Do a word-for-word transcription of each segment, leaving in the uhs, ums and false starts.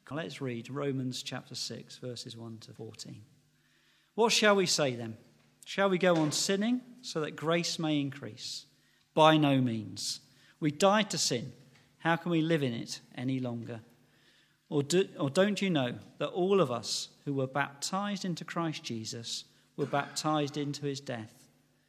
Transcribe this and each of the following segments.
Let's read Romans chapter six, verses one to fourteen. What shall we say then? Shall we go on sinning so that grace may increase? By no means. We died to sin. How can we live in it any longer? Or, do, or don't you know that all of us who were baptized into Christ Jesus were baptized into his death?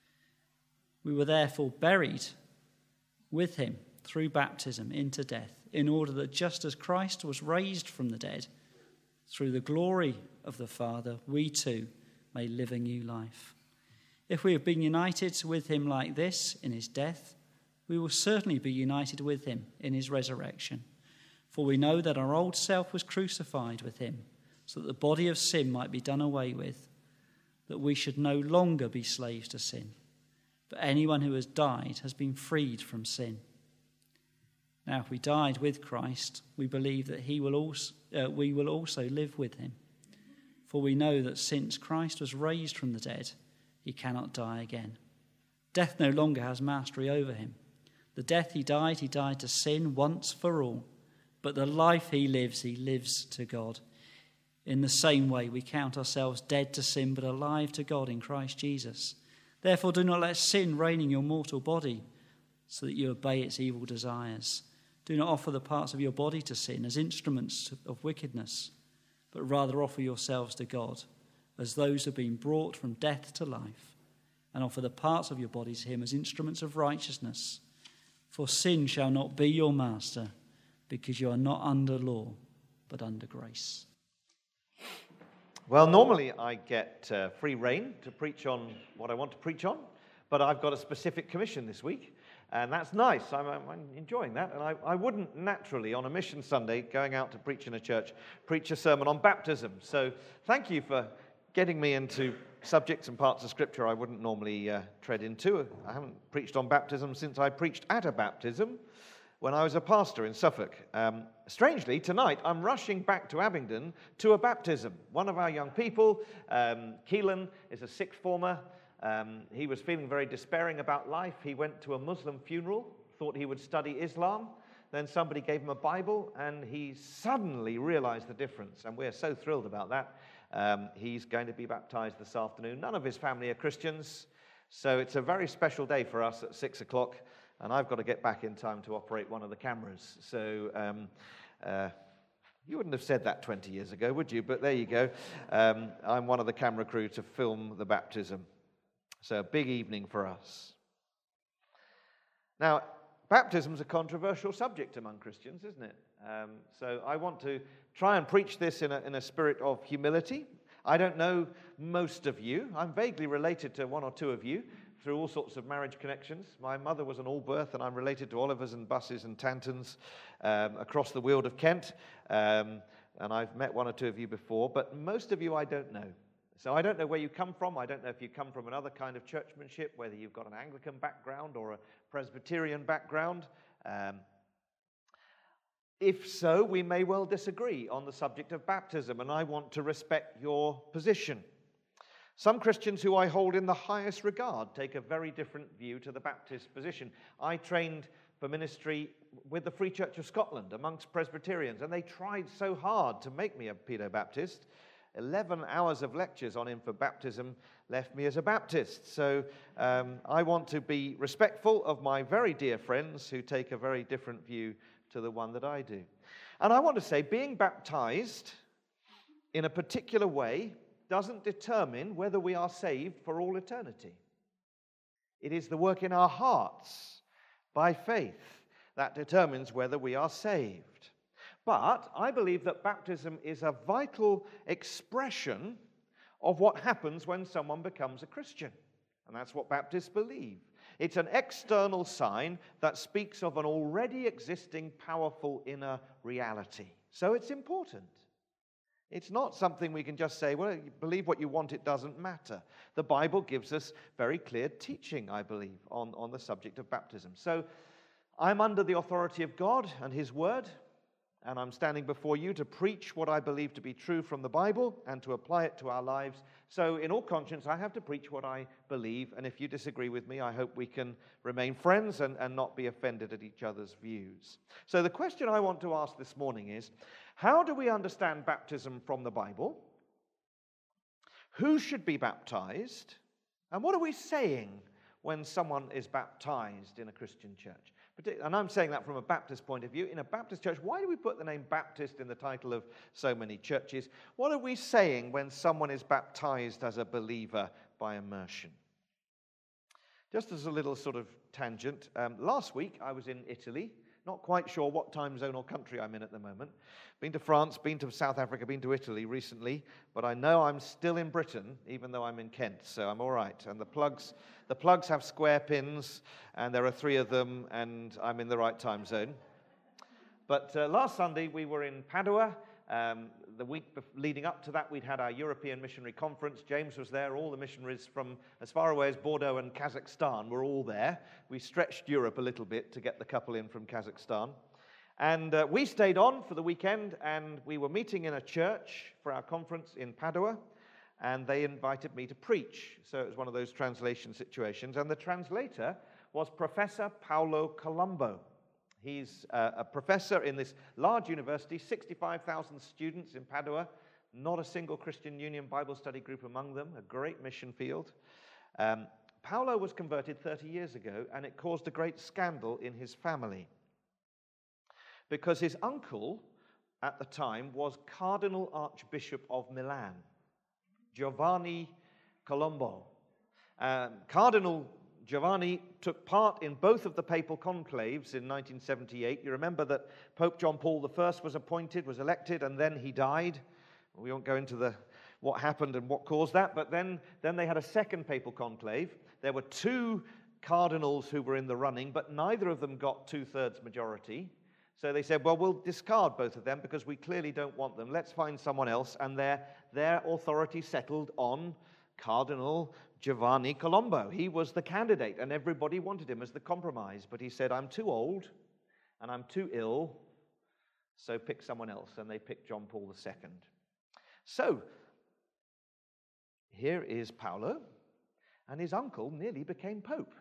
We were therefore buried with him through baptism into death, in order that just as Christ was raised from the dead through the glory of the Father, we too may live a new life. If we have been united with him like this in his death, we will certainly be united with him in his resurrection. For we know that our old self was crucified with him, so that the body of sin might be done away with, that we should no longer be slaves to sin. But anyone who has died has been freed from sin. Now, if we died with Christ, we believe that he will also, uh, we will also live with him. For we know that since Christ was raised from the dead, he cannot die again. Death no longer has mastery over him. The death he died, he died to sin once for all. But the life he lives, he lives to God. In the same way, we count ourselves dead to sin, but alive to God in Christ Jesus. Therefore, do not let sin reign in your mortal body, so that you obey its evil desires. Do not offer the parts of your body to sin as instruments of wickedness, but rather offer yourselves to God as those who have been brought from death to life, and offer the parts of your body to him as instruments of righteousness. For sin shall not be your master, because you are not under law, but under grace. Well, normally I get uh, free rein to preach on what I want to preach on, but I've got a specific commission this week. And that's nice. I'm, I'm enjoying that. And I, I wouldn't naturally, on a mission Sunday, going out to preach in a church, preach a sermon on baptism. So thank you for getting me into subjects and parts of Scripture I wouldn't normally uh, tread into. I haven't preached on baptism since I preached at a baptism when I was a pastor in Suffolk. Um, strangely, tonight I'm rushing back to Abingdon to a baptism. One of our young people, um, Keelan, is a sixth former. Um, he was feeling very despairing about life. He went to a Muslim funeral, thought he would study Islam. Then somebody gave him a Bible, and he suddenly realized the difference. And we're so thrilled about that. Um, he's going to be baptized this afternoon. None of his family are Christians, so it's a very special day for us at six o'clock. And I've got to get back in time to operate one of the cameras. So um, uh, you wouldn't have said that twenty years ago, would you? But there you go. Um, I'm one of the camera crew to film the baptism. So a big evening for us. Now, baptism's a controversial subject among Christians, isn't it? Um, so I want to try and preach this in a, in a spirit of humility. I don't know most of you. I'm vaguely related to one or two of you through all sorts of marriage connections. My mother was an Allbirth, and I'm related to Olivers and Busses and Tantons um, across the Weald of Kent. Um, and I've met one or two of you before, but most of you I don't know. So I don't know where you come from. I don't know if you come from another kind of churchmanship, whether you've got an Anglican background or a Presbyterian background. Um, if so, we may well disagree on the subject of baptism, and I want to respect your position. Some Christians who I hold in the highest regard take a very different view to the Baptist position. I trained for ministry with the Free Church of Scotland amongst Presbyterians, and they tried so hard to make me a Pedo-Baptist. eleven hours of lectures on him for baptism left me as a Baptist. So um, I want to be respectful of my very dear friends who take a very different view to the one that I do. And I want to say, being baptized in a particular way doesn't determine whether we are saved for all eternity. It is the work in our hearts by faith that determines whether we are saved. But I believe that baptism is a vital expression of what happens when someone becomes a Christian. And that's what Baptists believe. It's an external sign that speaks of an already existing powerful inner reality. So it's important. It's not something we can just say, well, you believe what you want, it doesn't matter. The Bible gives us very clear teaching, I believe, on, on the subject of baptism. So I'm under the authority of God and His Word. and I'm standing before you to preach what I believe to be true from the Bible and to apply it to our lives. So in all conscience, I have to preach what I believe, and if you disagree with me, I hope we can remain friends and, and not be offended at each other's views. So the question I want to ask this morning is, how do we understand baptism from the Bible? Who should be baptized? And what are we saying when someone is baptized in a Christian church? And I'm saying that from a Baptist point of view. In a Baptist church, why do we put the name Baptist in the title of so many churches? What are we saying when someone is baptized as a believer by immersion? Just as a little sort of tangent, um, last week I was in Italy. Not quite sure what time zone or country I'm in at the moment. Been to France, been to South Africa, been to Italy recently, but I know I'm still in Britain, even though I'm in Kent, so I'm all right. And the plugs, the plugs have square pins, and there are three of them, and I'm in the right time zone. But uh, last Sunday we were in Padua. Um, the week leading up to that, we'd had our European Missionary Conference. James was there. All the missionaries from as far away as Bordeaux and Kazakhstan were all there. We stretched Europe a little bit to get the couple in from Kazakhstan. And uh, we stayed on for the weekend, and we were meeting in a church for our conference in Padua, and they invited me to preach. So it was one of those translation situations. And the translator was Professor Paolo Colombo. He's uh, a professor in this large university, sixty-five thousand students in Padua, not a single Christian Union Bible study group among them, a great mission field. Um, Paolo was converted thirty years ago, and it caused a great scandal in his family because his uncle at the time was Cardinal Archbishop of Milan, Giovanni Colombo. Um, Cardinal Giovanni took part in both of the papal conclaves in nineteen seventy-eight. You remember that Pope John Paul the First was appointed, was elected, and then he died. We won't go into the what happened and what caused that, but then, then they had a second papal conclave. There were two cardinals who were in the running, but neither of them got two-thirds majority. So they said, well, we'll discard both of them because we clearly don't want them. Let's find someone else, and their, their authority settled on Cardinal Giovanni Colombo. He was the candidate, and everybody wanted him as the compromise. But he said, I'm too old, and I'm too ill, so pick someone else. And they picked John Paul the Second. So, here is Paolo, and his uncle nearly became Pope.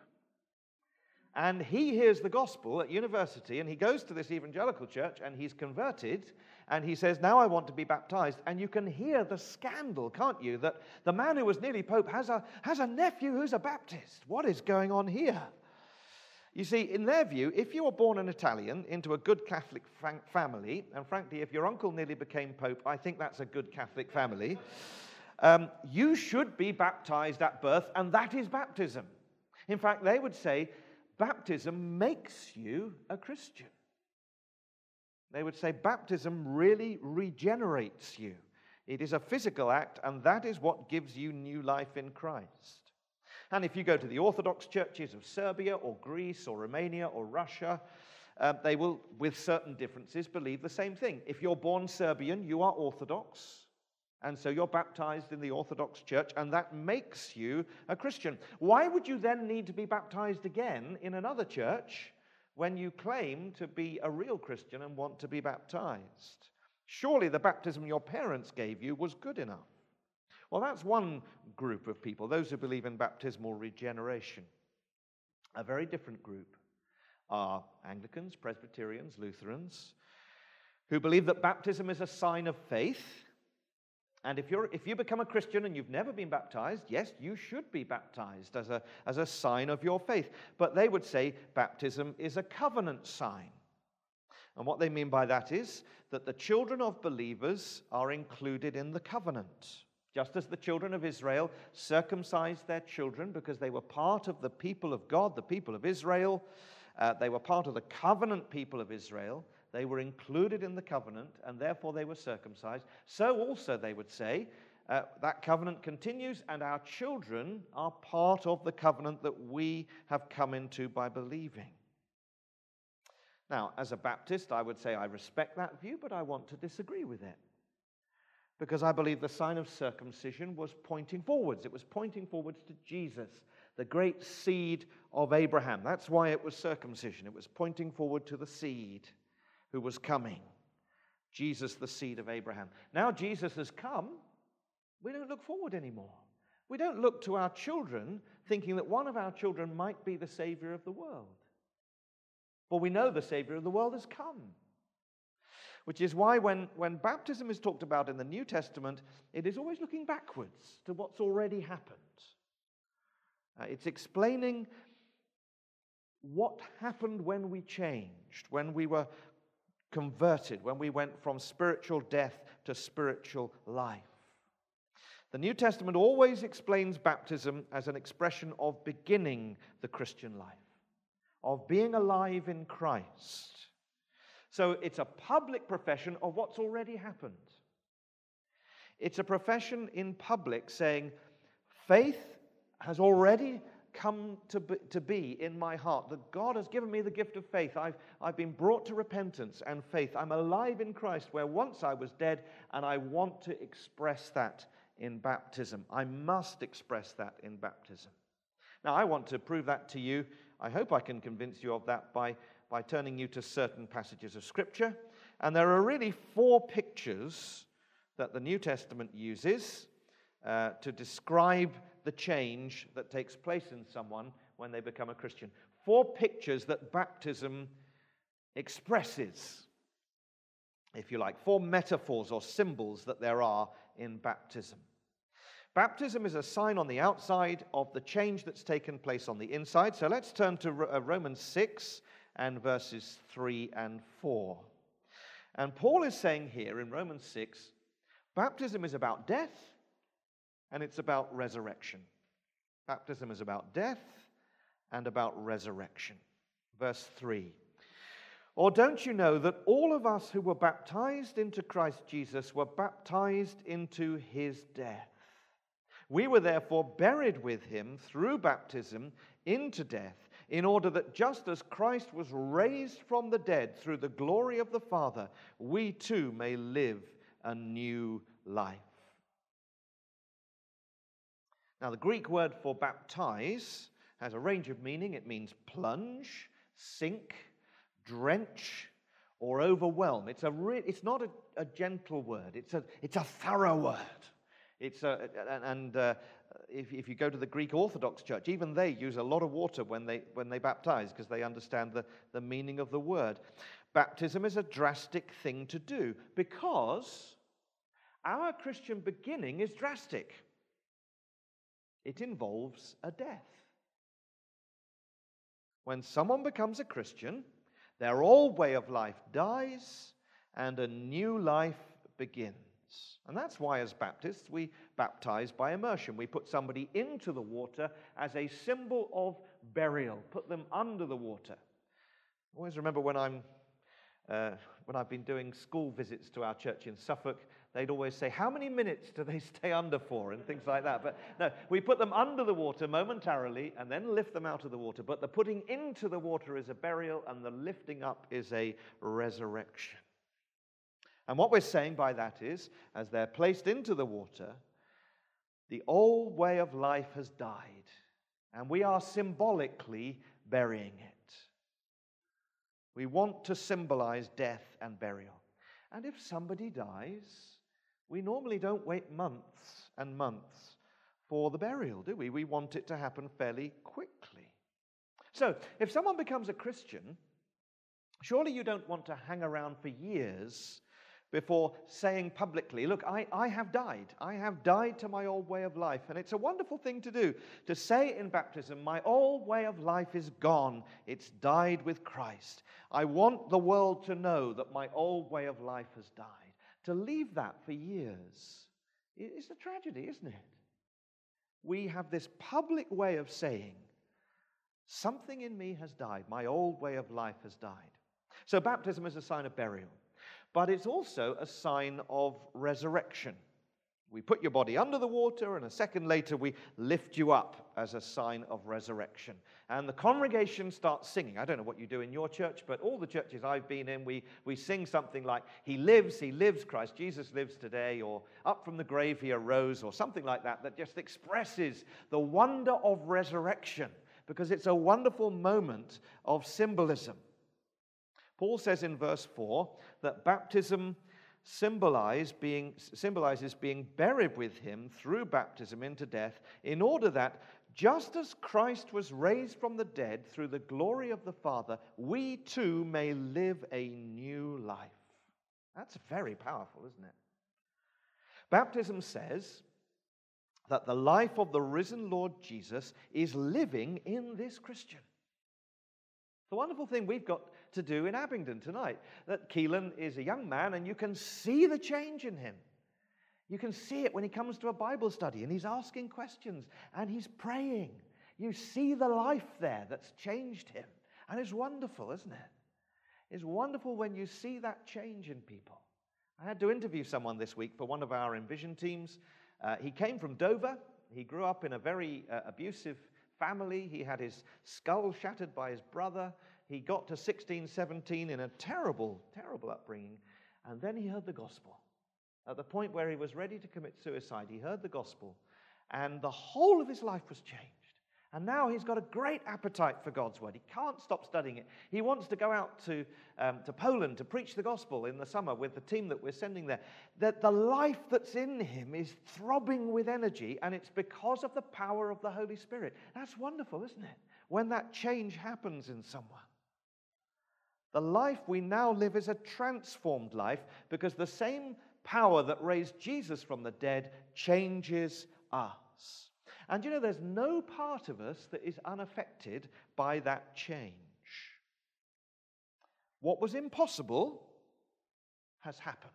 And he hears the gospel at university, and he goes to this evangelical church, and he's converted, and he says, now I want to be baptized. And you can hear the scandal, can't you, that the man who was nearly Pope has a, has a nephew who's a Baptist. What is going on here? You see, in their view, if you were born an Italian into a good Catholic family, and frankly, if your uncle nearly became Pope, I think that's a good Catholic family, um, you should be baptized at birth, and that is baptism. In fact, they would say, baptism makes you a Christian. They would say baptism really regenerates you. It is a physical act, and that is what gives you new life in Christ. And if you go to the Orthodox churches of Serbia or Greece or Romania or Russia, uh, they will, with certain differences, believe the same thing. If you're born Serbian, you are Orthodox. And so you're baptized in the Orthodox Church, and that makes you a Christian. Why would you then need to be baptized again in another church when you claim to be a real Christian and want to be baptized? Surely the baptism your parents gave you was good enough. Well, that's one group of people, those who believe in baptismal regeneration. A very different group are Anglicans, Presbyterians, Lutherans, who believe that baptism is a sign of faith. And if you're if you become a Christian and you've never been baptized, yes, you should be baptized as a, as a sign of your faith. But they would say baptism is a covenant sign. And what they mean by that is that the children of believers are included in the covenant. Just as the children of Israel circumcised their children because they were part of the people of God, the people of Israel, uh, they were part of the covenant people of Israel. They were included in the covenant, and therefore they were circumcised. So also, they would say, uh, that covenant continues, and our children are part of the covenant that we have come into by believing. Now, as a Baptist, I would say I respect that view, but I want to disagree with it. Because I believe the sign of circumcision was pointing forwards. It was pointing forwards to Jesus, the great seed of Abraham. That's why it was circumcision. It was pointing forward to the seed who was coming. Jesus, the seed of Abraham. Now Jesus has come, we don't look forward anymore. We don't look to our children thinking that one of our children might be the Savior of the world. For we know the Savior of the world has come. Which is why when, when baptism is talked about in the New Testament, it is always looking backwards to what's already happened. Uh, it's explaining what happened when we changed, when we were converted, when we went from spiritual death to spiritual life. The New Testament always explains baptism as an expression of beginning the Christian life, of being alive in Christ. So it's a public profession of what's already happened. It's a profession in public saying, faith has already come to be, to be in my heart, that God has given me the gift of faith. I've, I've been brought to repentance and faith. I'm alive in Christ where once I was dead, and I want to express that in baptism. I must express that in baptism. Now, I want to prove that to you. I hope I can convince you of that by, by turning you to certain passages of Scripture. And there are really four pictures that the New Testament uses uh, to describe the change that takes place in someone when they become a Christian. Four pictures that baptism expresses, if you like, four metaphors or symbols that there are in baptism. Baptism is a sign on the outside of the change that's taken place on the inside. So let's turn to Romans six and verses three and four. And Paul is saying here in Romans six, baptism is about death and it's about resurrection. Baptism is about death and about resurrection. Verse three. Or don't you know that all of us who were baptized into Christ Jesus were baptized into his death? We were therefore buried with him through baptism into death, in order that just as Christ was raised from the dead through the glory of the Father, we too may live a new life. Now, the Greek word for baptize has a range of meaning. It means plunge, sink, drench, or overwhelm. It's a re- it's not a, a gentle word. It's a it's a thorough word. It's a and uh, if if you go to the Greek Orthodox Church, even they use a lot of water when they when they baptize because they understand the, the meaning of the word. Baptism is a drastic thing to do because our Christian beginning is drastic. It involves a death. When someone becomes a Christian, their old way of life dies and a new life begins. And that's why as Baptists we baptize by immersion. We put somebody into the water as a symbol of burial, put them under the water. I always remember when I'm uh, when I've been doing school visits to our church in Suffolk, they'd always say, how many minutes do they stay under for? And things like that. But no, we put them under the water momentarily and then lift them out of the water. But the putting into the water is a burial and the lifting up is a resurrection. And what we're saying by that is, as they're placed into the water, the old way of life has died. And we are symbolically burying it. We want to symbolize death and burial. And if somebody dies, we normally don't wait months and months for the burial, do we? We want it to happen fairly quickly. So, if someone becomes a Christian, surely you don't want to hang around for years before saying publicly, look, I, I have died. I have died to my old way of life. And it's a wonderful thing to do, to say in baptism, my old way of life is gone. It's died with Christ. I want the world to know that my old way of life has died. To leave that for years is a tragedy, isn't it? We have this public way of saying, something in me has died. My old way of life has died. So baptism is a sign of burial. But it's also a sign of resurrection. We put your body under the water, and a second later we lift you up as a sign of resurrection. And the congregation starts singing. I don't know what you do in your church, but all the churches I've been in, we, we sing something like, He lives, He lives, Christ Jesus lives today, or up from the grave He arose, or something like that, that just expresses the wonder of resurrection, because it's a wonderful moment of symbolism. Paul says in verse four that baptism symbolize being, symbolizes being buried with him through baptism into death, in order that, just as Christ was raised from the dead through the glory of the Father, we too may live a new life. That's very powerful, isn't it? Baptism says that the life of the risen Lord Jesus is living in this Christian. The wonderful thing we've got to do in Abingdon tonight, that Keelan is a young man and you can see the change in him. You can see it when he comes to a Bible study and he's asking questions and he's praying. You see the life there that's changed him. And it's wonderful, isn't it? It's wonderful when you see that change in people. I had to interview someone this week for one of our Envision teams. Uh, he came from Dover. He grew up in a very uh, abusive family. He had his skull shattered by his brother. He got to sixteen, seventeen in a terrible, terrible upbringing. And then he heard the gospel. At the point where he was ready to commit suicide, he heard the gospel. And the whole of his life was changed. And now he's got a great appetite for God's word. He can't stop studying it. He wants to go out to, um, to Poland to preach the gospel in the summer with the team that we're sending there. That the life that's in him is throbbing with energy, and it's because of the power of the Holy Spirit. That's wonderful, isn't it? When that change happens in someone. The life we now live is a transformed life, because the same power that raised Jesus from the dead changes us. And you know, there's no part of us that is unaffected by that change. What was impossible has happened.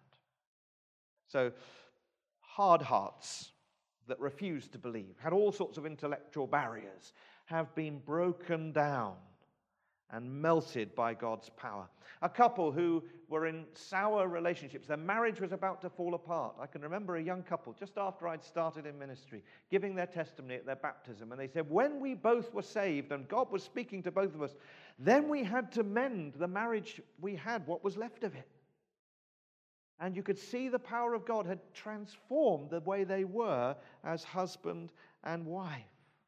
So, hard hearts that refused to believe, had all sorts of intellectual barriers, have been broken down and melted by God's power. A couple who were in sour relationships, their marriage was about to fall apart. I can remember a young couple just after I'd started in ministry giving their testimony at their baptism, and they said, when we both were saved and God was speaking to both of us, then we had to mend the marriage we had, what was left of it. And you could see the power of God had transformed the way they were as husband and wife.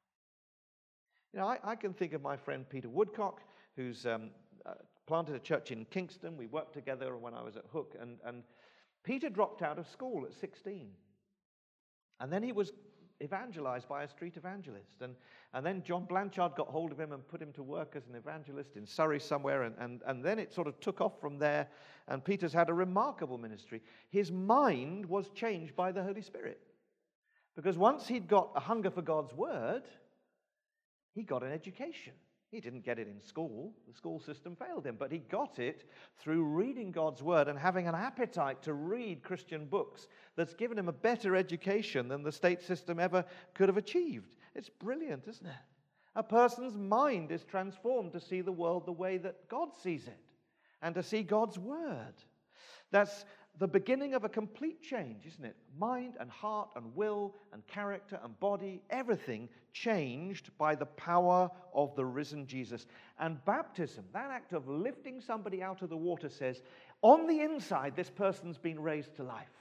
You know, I, I can think of my friend Peter Woodcock, who's um, uh, planted a church in Kingston. We worked together when I was at Hook, and, and Peter dropped out of school at sixteen. And then he was evangelized by a street evangelist. And, and then John Blanchard got hold of him and put him to work as an evangelist in Surrey somewhere, and, and, and then it sort of took off from there, and Peter's had a remarkable ministry. His mind was changed by the Holy Spirit. Because once he'd got a hunger for God's word, he got an education. He didn't get it in school. The school system failed him. But he got it through reading God's word and having an appetite to read Christian books that's given him a better education than the state system ever could have achieved. It's brilliant, isn't it? A person's mind is transformed to see the world the way that God sees it and to see God's word. That's the beginning of a complete change, isn't it? Mind and heart and will and character and body, everything changed by the power of the risen Jesus. And baptism, that act of lifting somebody out of the water, says, on the inside, this person's been raised to life.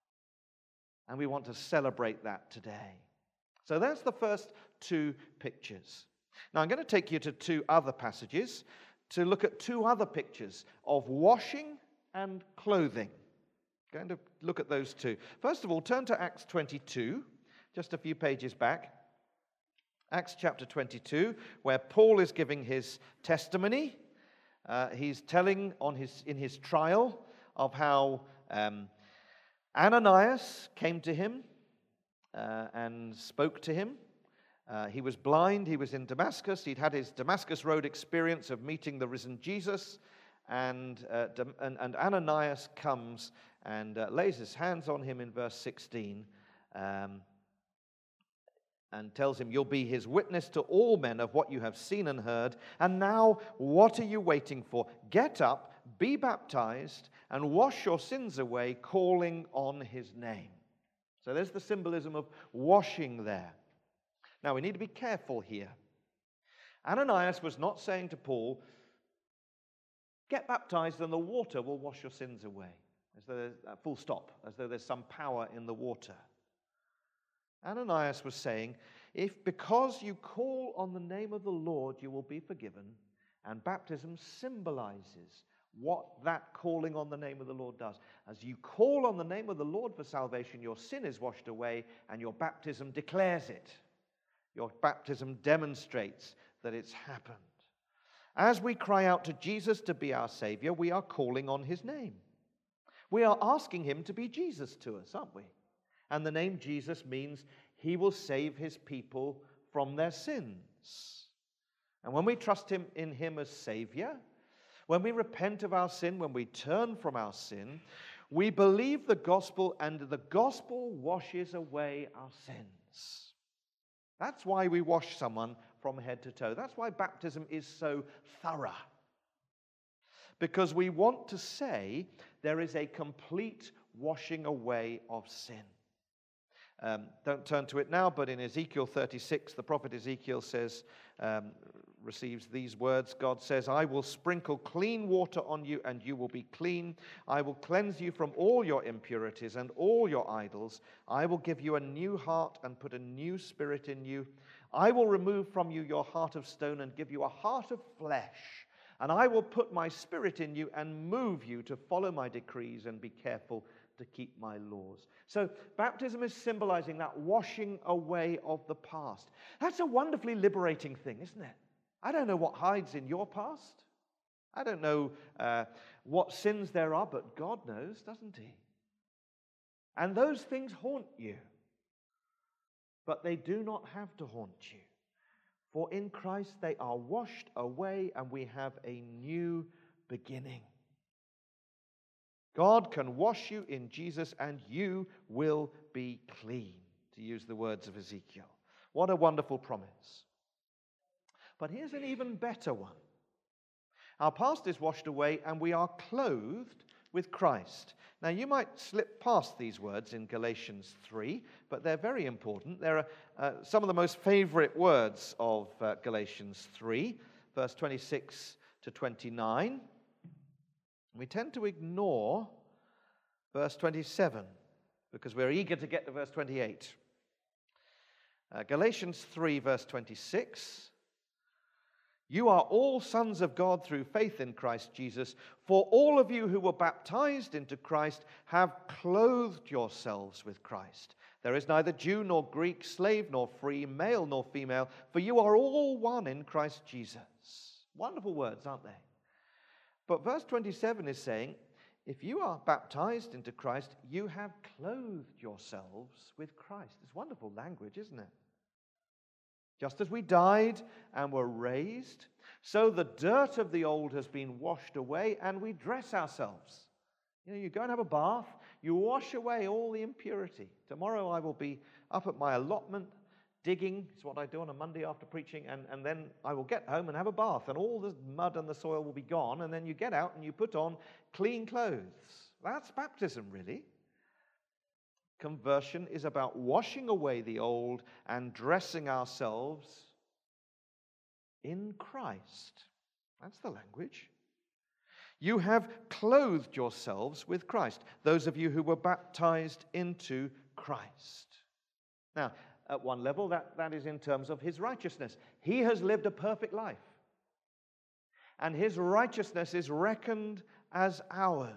And we want to celebrate that today. So that's the first two pictures. Now I'm going to take you to two other passages to look at two other pictures of washing and clothing. Going to look at those two. First of all, turn to Acts twenty-two, just a few pages back. Acts chapter twenty-two, where Paul is giving his testimony. Uh, he's telling on his in his trial of how um, Ananias came to him uh, and spoke to him. Uh, he was blind. He was in Damascus. He'd had his Damascus Road experience of meeting the risen Jesus. And, uh, and, and Ananias comes and uh, lays his hands on him in verse sixteen um, and tells him, you'll be his witness to all men of what you have seen and heard. And now, what are you waiting for? Get up, be baptized, and wash your sins away, calling on his name. So there's the symbolism of washing there. Now, we need to be careful here. Ananias was not saying to Paul, get baptized and the water will wash your sins away. As though there's, uh, full stop, as though there's some power in the water. Ananias was saying, if because you call on the name of the Lord you will be forgiven, and baptism symbolizes what that calling on the name of the Lord does. As you call on the name of the Lord for salvation, your sin is washed away and your baptism declares it. Your baptism demonstrates that it's happened. As we cry out to Jesus to be our Savior, we are calling on his name. We are asking him to be Jesus to us, aren't we? And the name Jesus means he will save his people from their sins. And when we trust him in him as Savior, when we repent of our sin, when we turn from our sin, we believe the gospel, and the gospel washes away our sins. That's why we wash someone from head to toe. That's why baptism is so thorough. Because we want to say there is a complete washing away of sin. Um, don't turn to it now, but in Ezekiel thirty-six, the prophet Ezekiel says, um, receives these words. God says, I will sprinkle clean water on you, and you will be clean. I will cleanse you from all your impurities and all your idols. I will give you a new heart and put a new spirit in you. I will remove from you your heart of stone and give you a heart of flesh. And I will put my spirit in you and move you to follow my decrees and be careful to keep my laws. So baptism is symbolizing that washing away of the past. That's a wonderfully liberating thing, isn't it? I don't know what hides in your past. I don't know uh, what sins there are, but God knows, doesn't he? And those things haunt you. But they do not have to haunt you. For in Christ they are washed away and we have a new beginning. God can wash you in Jesus and you will be clean, to use the words of Ezekiel. What a wonderful promise. But here's an even better one. Our past is washed away and we are clothed with Christ. Now you might slip past these words in Galatians three, but they're very important. They're uh, some of the most favorite words of uh, Galatians three, verse twenty-six to twenty-nine. We tend to ignore verse twenty-seven because we're eager to get to verse twenty-eight. Uh, Galatians three, verse twenty-six. You are all sons of God through faith in Christ Jesus. For all of you who were baptized into Christ have clothed yourselves with Christ. There is neither Jew nor Greek, slave nor free, male nor female, for you are all one in Christ Jesus. Wonderful words, aren't they? But verse twenty-seven is saying, if you are baptized into Christ, you have clothed yourselves with Christ. It's wonderful language, isn't it? Just as we died and were raised, so the dirt of the old has been washed away and we dress ourselves. You know, you go and have a bath, you wash away all the impurity. Tomorrow I will be up at my allotment digging. It's what I do on a Monday after preaching, and, and then I will get home and have a bath and all the mud and the soil will be gone, and then you get out and you put on clean clothes. That's baptism, really. Conversion is about washing away the old and dressing ourselves in Christ. That's the language. You have clothed yourselves with Christ, those of you who were baptized into Christ. Now, at one level, that, that is in terms of his righteousness. He has lived a perfect life, and his righteousness is reckoned as ours.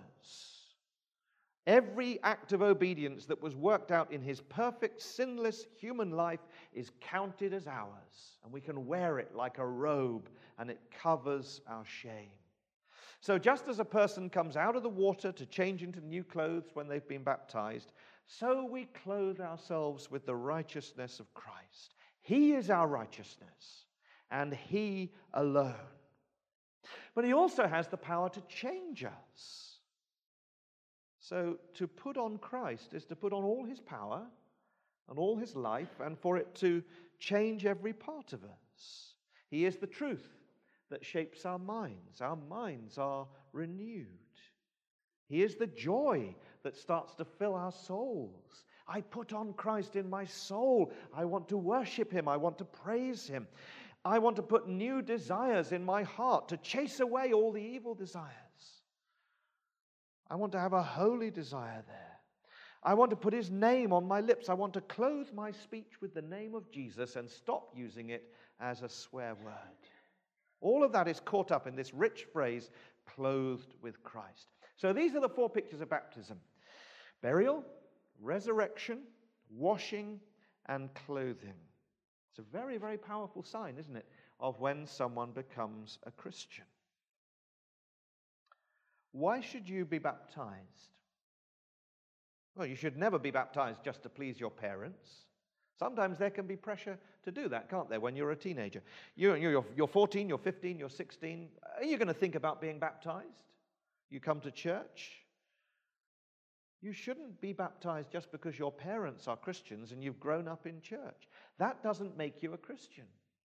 Every act of obedience that was worked out in his perfect, sinless human life is counted as ours. And we can wear it like a robe, and it covers our shame. So just as a person comes out of the water to change into new clothes when they've been baptized, so we clothe ourselves with the righteousness of Christ. He is our righteousness, and he alone. But he also has the power to change us. So to put on Christ is to put on all his power and all his life, and for it to change every part of us. He is the truth that shapes our minds. Our minds are renewed. He is the joy that starts to fill our souls. I put on Christ in my soul. I want to worship him. I want to praise him. I want to put new desires in my heart to chase away all the evil desires. I want to have a holy desire there. I want to put his name on my lips. I want to clothe my speech with the name of Jesus and stop using it as a swear word. All of that is caught up in this rich phrase, clothed with Christ. So these are the four pictures of baptism: burial, resurrection, washing, and clothing. It's a very, very powerful sign, isn't it, of when someone becomes a Christian. Why should you be baptized? Well, you should never be baptized just to please your parents. Sometimes there can be pressure to do that, can't there, when you're a teenager? You're, you're, you're fourteen, you're fifteen, you're sixteen. Are you going to think about being baptized? You come to church. You shouldn't be baptized just because your parents are Christians and you've grown up in church. That doesn't make you a Christian.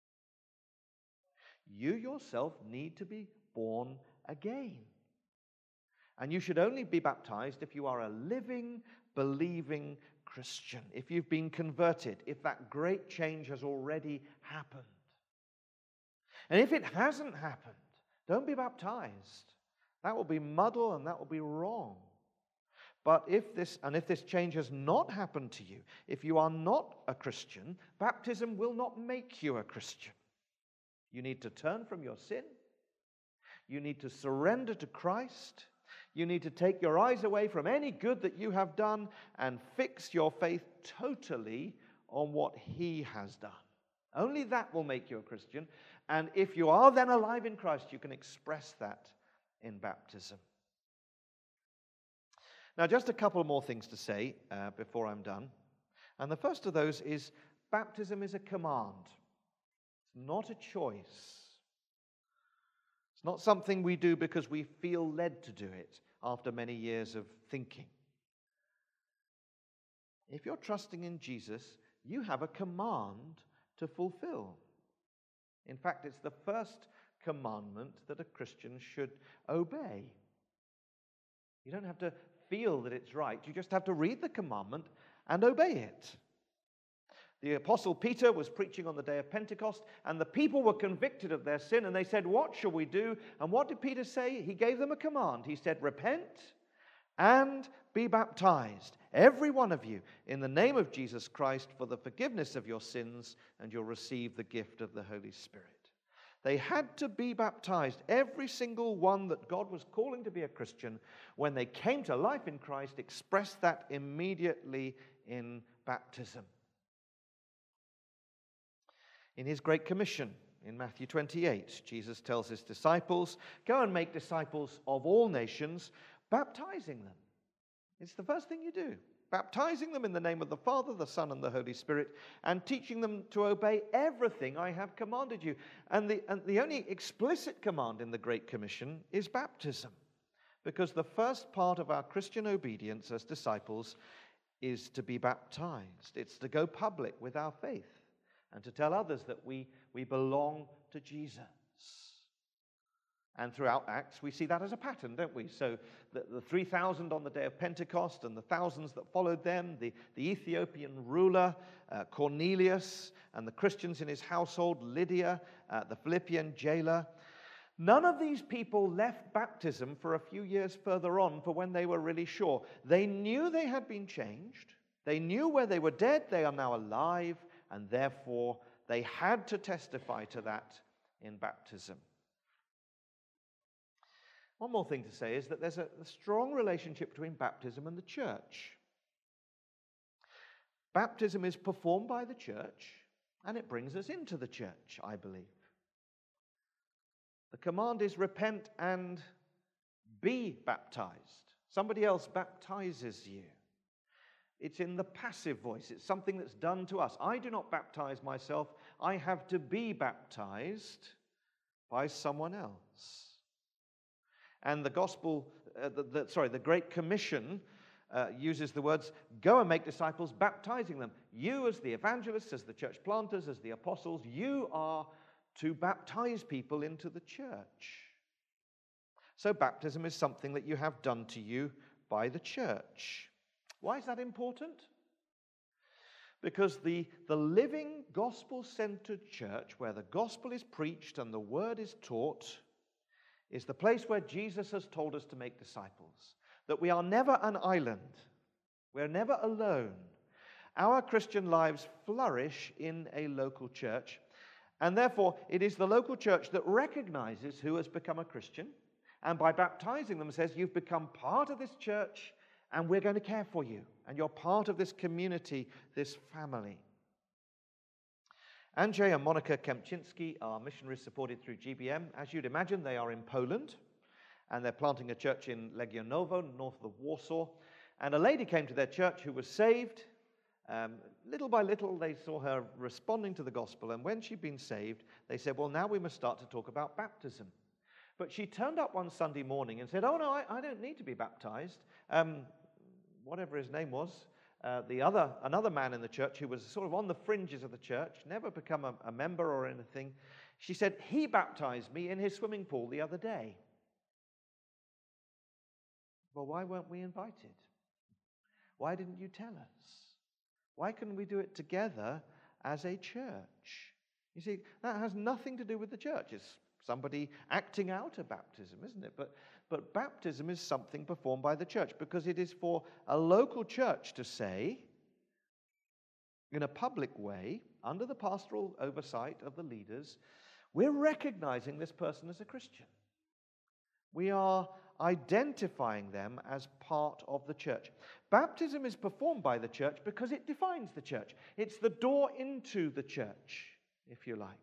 You yourself need to be born again. And you should only be baptized if you are a living, believing Christian, if you've been converted, if that great change has already happened. And if it hasn't happened, don't be baptized. That will be muddle and that will be wrong. But if this, and if this change has not happened to you, if you are not a Christian, baptism will not make you a Christian. You need to turn from your sin. You need to surrender to Christ. You need to take your eyes away from any good that you have done and fix your faith totally on what He has done. Only that will make you a Christian. And if you are then alive in Christ, you can express that in baptism. Now, just a couple more things to say uh, before I'm done. And the first of those is baptism is a command. It's not a choice. It's not something we do because we feel led to do it after many years of thinking. If you're trusting in Jesus, you have a command to fulfill. In fact, it's the first commandment that a Christian should obey. You don't have to feel that it's right. You just have to read the commandment and obey it. The Apostle Peter was preaching on the day of Pentecost, and the people were convicted of their sin, and they said, "What shall we do?" And what did Peter say? He gave them a command. He said, "Repent and be baptized, every one of you, in the name of Jesus Christ for the forgiveness of your sins, and you'll receive the gift of the Holy Spirit." They had to be baptized, every single one that God was calling to be a Christian, when they came to life in Christ, expressed that immediately in baptism. In His Great Commission, in Matthew twenty-eight, Jesus tells His disciples, "Go and make disciples of all nations, baptizing them." It's the first thing you do. Baptizing them in the name of the Father, the Son, and the Holy Spirit, and teaching them to obey everything I have commanded you. And the, and the only explicit command in the Great Commission is baptism, because the first part of our Christian obedience as disciples is to be baptized. It's to go public with our faith and to tell others that we, we belong to Jesus. And throughout Acts, we see that as a pattern, don't we? So the, the three thousand on the day of Pentecost and the thousands that followed them, the, the Ethiopian ruler, uh, Cornelius, and the Christians in his household, Lydia, uh, the Philippian jailer. None of these people left baptism for a few years further on for when they were really sure. They knew they had been changed. They knew where they were dead, they are now alive, and therefore they had to testify to that in baptism. One more thing to say is that there's a, a strong relationship between baptism and the church. Baptism is performed by the church, and it brings us into the church, I believe. The command is repent and be baptized. Somebody else baptizes you. It's in the passive voice. It's something that's done to us. I do not baptize myself. I have to be baptized by someone else. And the gospel, uh, the, the, sorry, the Great Commission uh, uses the words, "Go and make disciples, baptizing them." You as the evangelists, as the church planters, as the apostles, you are to baptize people into the church. So baptism is something that you have done to you by the church. Why is that important? Because the, the living gospel-centered church, where the gospel is preached and the word is taught, is the place where Jesus has told us to make disciples. That we are never an island. We're never alone. Our Christian lives flourish in a local church, and therefore it is the local church that recognizes who has become a Christian And by baptizing them, says, you've become part of this church, and we're going to care for you. And you're part of this community, this family. Andrzej and Monica Kemczynski are missionaries supported through G B M. As you'd imagine, they are in Poland, and they're planting a church in Legionowo, north of Warsaw. And a lady came to their church who was saved. Um, little by little, they saw her responding to the gospel. And when she'd been saved, they said, well, now we must start to talk about baptism. But she turned up one Sunday morning and said, oh, no, I, I don't need to be baptized. Um, whatever his name was, uh, the other another man in the church who was sort of on the fringes of the church, never become a, a member or anything, she said, he baptized me in his swimming pool the other day. Well, why weren't we invited? Why didn't you tell us? Why couldn't we do it together as a church? You see, that has nothing to do with the church. It's somebody acting out a baptism, isn't it? But, but baptism is something performed by the church because it is for a local church to say, in a public way, under the pastoral oversight of the leaders, we're recognizing this person as a Christian. We are identifying them as part of the church. Baptism is performed by the church because it defines the church. It's the door into the church, if you like.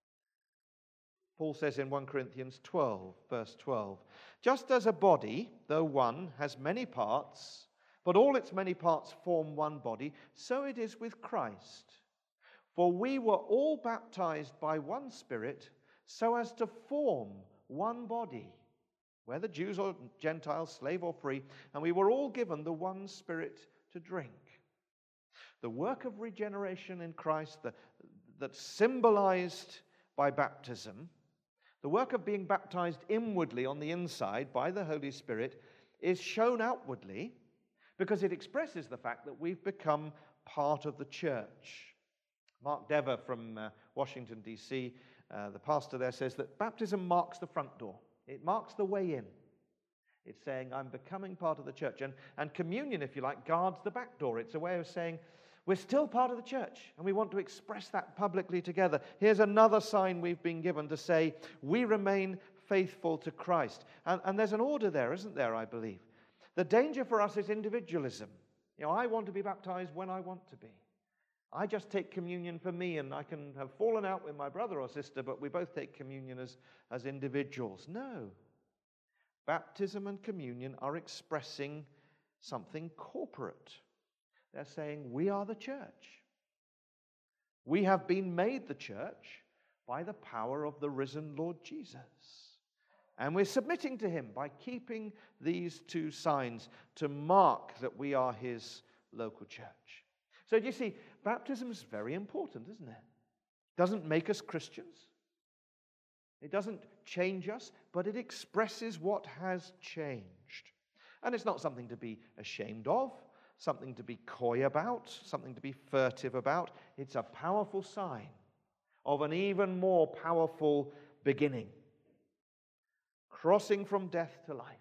Paul says in First Corinthians twelve, verse twelve, just as a body, though one, has many parts, but all its many parts form one body, so it is with Christ. For we were all baptized by one Spirit, so as to form one body, whether Jews or Gentiles, slave or free, and we were all given the one Spirit to drink. The work of regeneration in Christ the, that's symbolized by baptism, the work of being baptized inwardly on the inside by the Holy Spirit, is shown outwardly because it expresses the fact that we've become part of the church. Mark Dever from uh, Washington, D C, uh, the pastor there, says that baptism marks the front door. It marks the way in. It's saying, I'm becoming part of the church. And, and communion, if you like, guards the back door. It's a way of saying, we're still part of the church, and we want to express that publicly together. Here's another sign we've been given to say, we remain faithful to Christ. And, and there's an order there, isn't there, I believe? The danger for us is individualism. You know, I want to be baptized when I want to be. I just take communion for me, and I can have fallen out with my brother or sister, but we both take communion as, as individuals. No. Baptism and communion are expressing something corporate. They're saying, we are the church. We have been made the church by the power of the risen Lord Jesus. And we're submitting to him by keeping these two signs to mark that we are his local church. So do you see, baptism is very important, isn't it? It doesn't make us Christians. It doesn't change us, but it expresses what has changed. And it's not something to be ashamed of, something to be coy about, something to be furtive about. It's a powerful sign of an even more powerful beginning. Crossing from death to life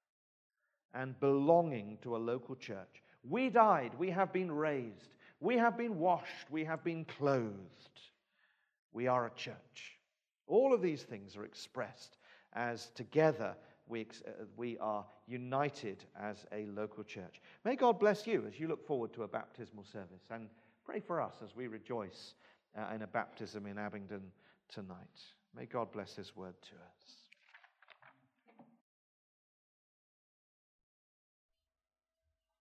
and belonging to a local church. We died, we have been raised, we have been washed, we have been clothed. We are a church. All of these things are expressed as together we, uh, we are united as a local church. May God bless you as you look forward to a baptismal service, and pray for us as we rejoice uh, in a baptism in Abingdon tonight. May God bless his word to us.